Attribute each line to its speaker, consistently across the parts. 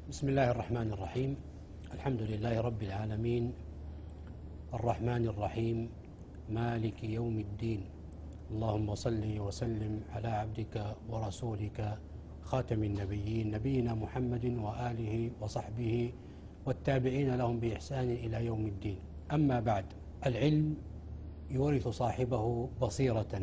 Speaker 1: بسم الله الرحمن الرحيم. الحمد لله رب العالمين، الرحمن الرحيم، مالك يوم الدين. اللهم صل وسلم على عبدك ورسولك خاتم النبيين نبينا محمد وآله وصحبه والتابعين لهم بإحسان إلى يوم الدين. أما بعد، العلم يورث صاحبه بصيرة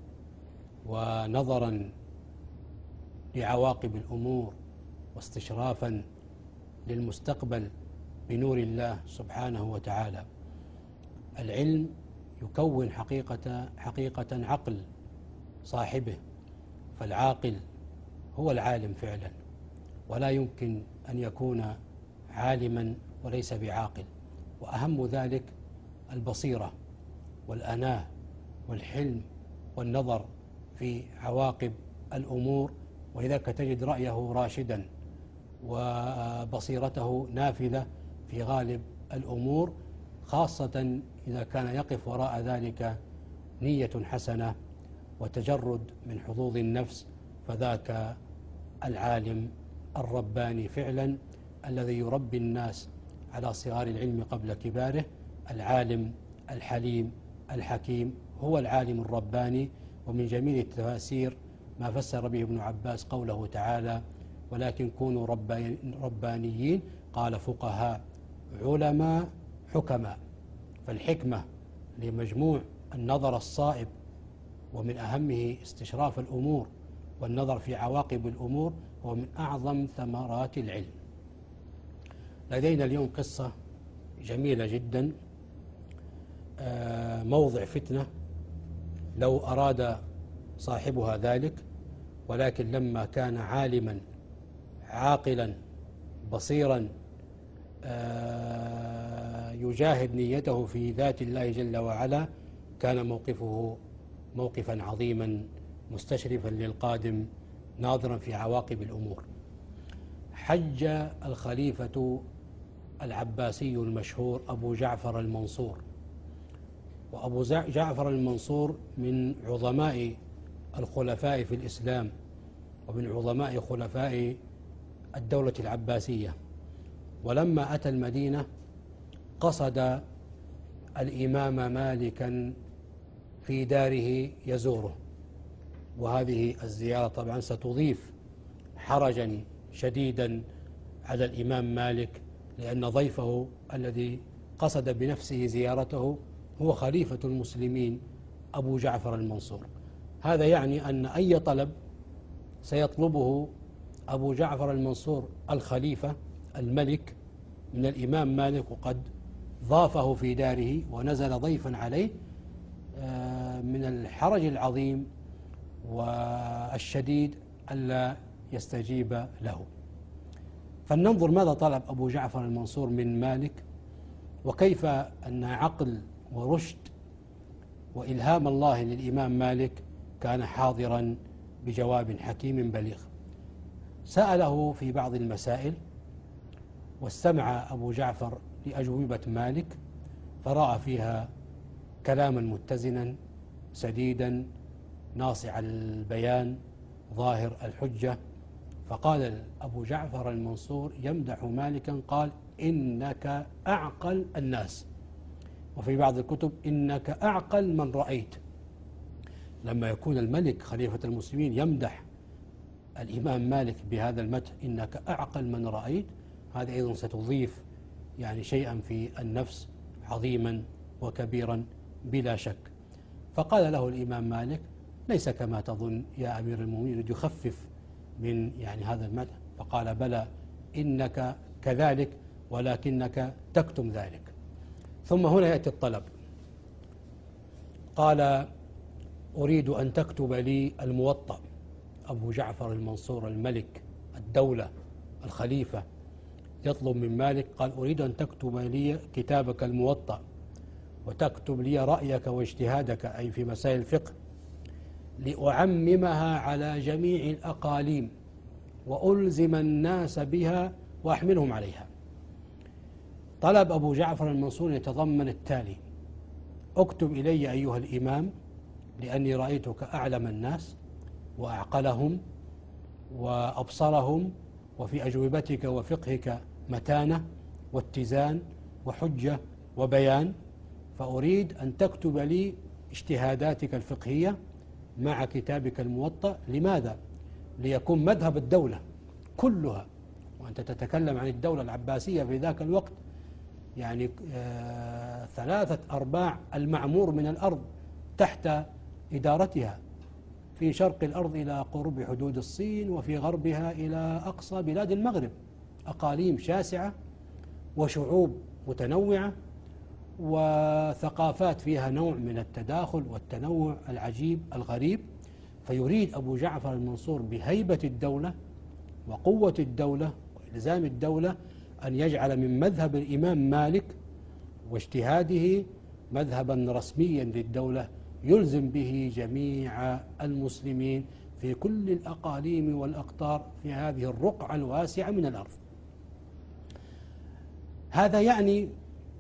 Speaker 1: ونظرا لعواقب الأمور واستشرافا للمستقبل بنور الله سبحانه وتعالى. العلم يكون حقيقة عقل صاحبه، فالعاقل هو العالم فعلا، ولا يمكن أن يكون عالما وليس بعاقل. وأهم ذلك البصيرة والأناة والحلم والنظر في عواقب الأمور، ولذلك تجد رأيه راشدا وبصيرته نافذة في غالب الأمور، خاصة إذا كان يقف وراء ذلك نية حسنة وتجرد من حظوظ النفس، فذاك العالم الرباني فعلا الذي يربي الناس على صغار العلم قبل كباره. العالم الحليم الحكيم هو العالم الرباني. ومن جميل التفاسير ما فسر به ابن عباس قوله تعالى: ولكن كونوا ربانيين، قال فقهاء علماء حكماء. فالحكمة لمجموع النظر الصائب، ومن أهمه استشراف الأمور والنظر في عواقب الأمور، هو من أعظم ثمرات العلم. لدينا اليوم قصة جميلة جدا، موضع فتنة لو أراد صاحبها ذلك، ولكن لما كان عالما عاقلا بصيرا يجاهد نيته في ذات الله جل وعلا، كان موقفه موقفا عظيما مستشرفا للقادم ناظرا في عواقب الأمور. حج الخليفة العباسي المشهور أبو جعفر المنصور، وأبو جعفر المنصور من عظماء الخلفاء في الإسلام ومن عظماء خلفاء الدولة العباسية. ولما أتى المدينة قصد الإمام مالكا في داره يزوره، وهذه الزيارة طبعا ستضيف حرجا شديدا على الإمام مالك، لأن ضيفه الذي قصد بنفسه زيارته هو خليفة المسلمين أبو جعفر المنصور. هذا يعني أن أي طلب سيطلبه أبو جعفر المنصور الخليفة الملك من الإمام مالك، وقد ضافه في داره ونزل ضيفا عليه، من الحرج العظيم والشديد ألا يستجيب له. فلننظر ماذا طلب أبو جعفر المنصور من مالك، وكيف أن عقل ورشد وإلهام الله للإمام مالك كان حاضرا بجواب حكيم بليغ. سأله في بعض المسائل، واستمع أبو جعفر لأجوبة مالك، فرأى فيها كلاما متزنا سديدا ناصع البيان ظاهر الحجة. فقال أبو جعفر المنصور يمدح مالكا، قال: إنك أعقل الناس، وفي بعض الكتب: إنك أعقل من رأيت. لما يكون الملك خليفة المسلمين يمدح الإمام مالك بهذا المدح، إنك أعقل من رأيت، هذا أيضا ستضيف يعني شيئا في النفس عظيما وكبيرا بلا شك. فقال له الإمام مالك: ليس كما تظن يا أمير المؤمنين، يخفف من يعني هذا المدح. فقال: بلى، إنك كذلك، ولكنك تكتم ذلك. ثم هنا يأتي الطلب، قال: أريد أن تكتب لي الموطأ. أبو جعفر المنصور الملك الدولة الخليفة يطلب من مالك، قال: أريد أن تكتب لي كتابك الموطأ، وتكتب لي رأيك واجتهادك أي في مسائل الفقه، لأعممها على جميع الأقاليم وألزم الناس بها وأحملهم عليها. طلب أبو جعفر المنصور يتضمن التالي: اكتب إلي أيها الإمام، لأني رأيتك أعلم الناس وأعقلهم وأبصرهم وفي أجوبتك وفقهك متانة واتزان وحجة وبيان، فأريد أن تكتب لي اجتهاداتك الفقهية مع كتابك الموطأ. لماذا؟ ليكون مذهب الدولة كلها، وأنت تتكلم عن الدولة العباسية في ذاك الوقت، يعني 3/4 المعمور من الأرض تحت إدارتها، في شرق الأرض إلى قرب حدود الصين، وفي غربها إلى أقصى بلاد المغرب، أقاليم شاسعة وشعوب متنوعة وثقافات فيها نوع من التداخل والتنوع العجيب الغريب. فيريد أبو جعفر المنصور بهيبة الدولة وقوة الدولة وإلزام الدولة أن يجعل من مذهب الإمام مالك واجتهاده مذهبا رسميا للدولة يلزم به جميع المسلمين في كل الأقاليم والأقطار في هذه الرقعة الواسعة من الأرض. هذا يعني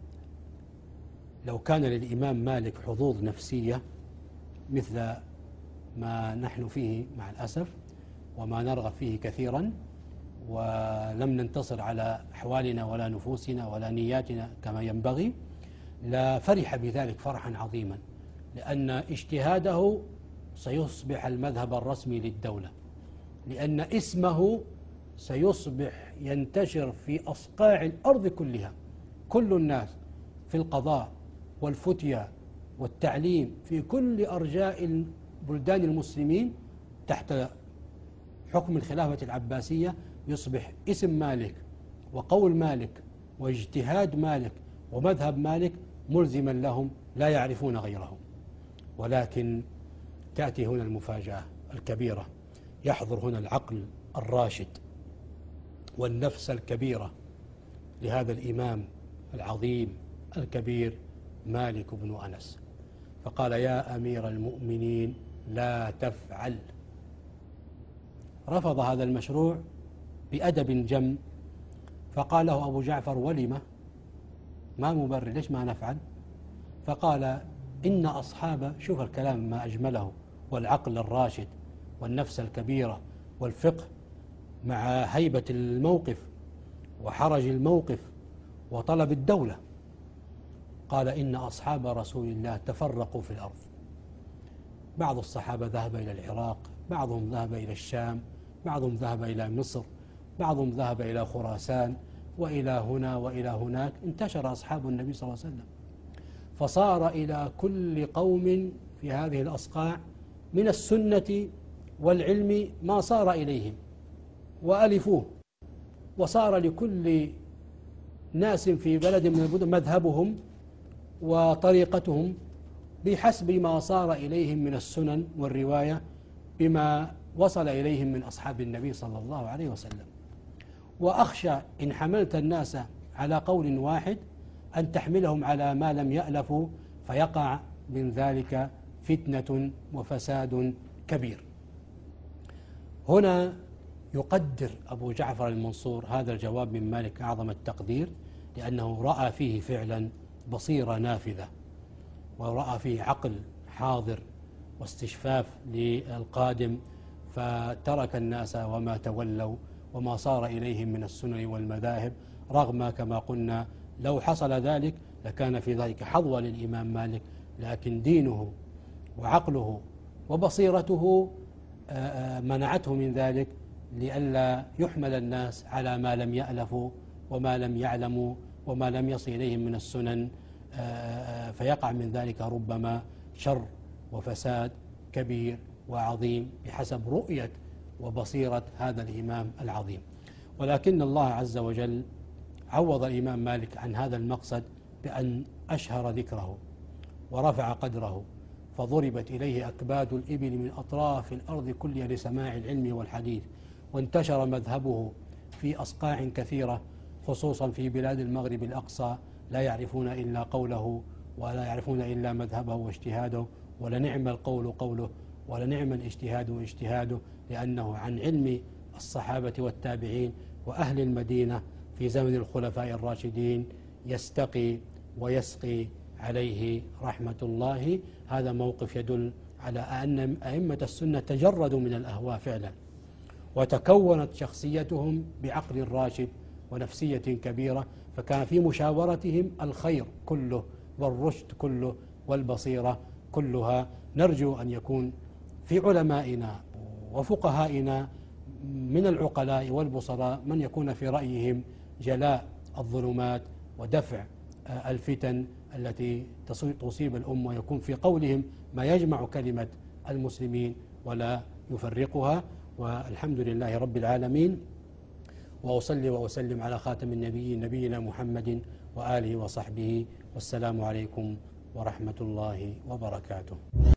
Speaker 1: لو كان للإمام مالك حظوظ نفسية مثل ما نحن فيه مع الأسف وما نرغب فيه كثيرا، ولم ننتصر على أحوالنا ولا نفوسنا ولا نياتنا كما ينبغي، لا فرح بذلك فرحا عظيما، لأن اجتهاده سيصبح المذهب الرسمي للدولة، لأن اسمه سيصبح ينتشر في أصقاع الأرض كلها. كل الناس في القضاء والفتية والتعليم في كل أرجاء بلدان المسلمين تحت حكم الخلافة العباسية يصبح اسم مالك وقول مالك واجتهاد مالك ومذهب مالك ملزما لهم، لا يعرفون غيره. ولكن تأتي هنا المفاجأة الكبيرة، يحضر هنا العقل الراشد والنفس الكبيرة لهذا الإمام العظيم الكبير مالك بن أنس، فقال: يا أمير المؤمنين لا تفعل. رفض هذا المشروع بأدب جم، فقال له أبو جعفر: ولم؟ ما مبرر، ليش ما نفعل؟ فقال: إن أصحاب، شوف الكلام ما أجمله، والعقل الراشد والنفس الكبيرة والفقه مع هيبة الموقف وحرج الموقف وطلب الدولة. قال: إن أصحاب رسول الله تفرقوا في الأرض، بعض الصحابة ذهب إلى العراق، بعضهم ذهب إلى الشام، بعضهم ذهب إلى مصر، بعضهم ذهب إلى خراسان، وإلى هنا وإلى هناك. انتشر أصحاب النبي صلى الله عليه وسلم، فصار إلى كل قوم في هذه الأصقاع من السنة والعلم ما صار إليهم وألفوه، وصار لكل ناس في بلد من البلدان مذهبهم وطريقتهم بحسب ما صار إليهم من السنن والرواية بما وصل إليهم من أصحاب النبي صلى الله عليه وسلم. وأخشى إن حملت الناس على قول واحد أن تحملهم على ما لم يألفوا، فيقع من ذلك فتنة وفساد كبير. هنا يقدر أبو جعفر المنصور هذا الجواب من مالك أعظم التقدير، لأنه رأى فيه فعلا بصيرة نافذة، ورأى فيه عقل حاضر واستشفاف للقادم، فترك الناس وما تولوا وما صار إليهم من السنن والمذاهب، رغم كما قلنا لو حصل ذلك لكان في ذلك حظوة للإمام مالك، لكن دينه وعقله وبصيرته منعته من ذلك، لئلا يحمل الناس على ما لم يألفوا وما لم يعلموا وما لم يصل إليهم من السنن، فيقع من ذلك ربما شر وفساد كبير وعظيم بحسب رؤية وبصيرة هذا الإمام العظيم. ولكن الله عز وجل عوض الإمام مالك عن هذا المقصد بأن أشهر ذكره ورفع قدره، فضربت إليه أكباد الإبل من أطراف الأرض كلها لسماع العلم والحديث، وانتشر مذهبه في أصقاع كثيرة، خصوصا في بلاد المغرب الأقصى، لا يعرفون إلا قوله ولا يعرفون إلا مذهبه واجتهاده، ولنعم القول قوله ولنعم الاجتهاد واجتهاده، لأنه عن علم الصحابة والتابعين وأهل المدينة في زمن الخلفاء الراشدين يستقي ويسقي عليه رحمة الله. هذا موقف يدل على أن أئمة السنة تجردوا من الأهواء فعلا، وتكونت شخصيتهم بعقل راشد ونفسية كبيرة، فكان في مشاورتهم الخير كله والرشد كله والبصيرة كلها. نرجو أن يكون في علمائنا وفقهائنا من العقلاء والبصراء من يكون في رأيهم جلاء الظلمات ودفع الفتن التي تصيب الأمة، ويكون في قولهم ما يجمع كلمة المسلمين ولا يفرقها. والحمد لله رب العالمين، وأصلي وأسلم على خاتم النبيين نبينا محمد وآله وصحبه، والسلام عليكم ورحمة الله وبركاته.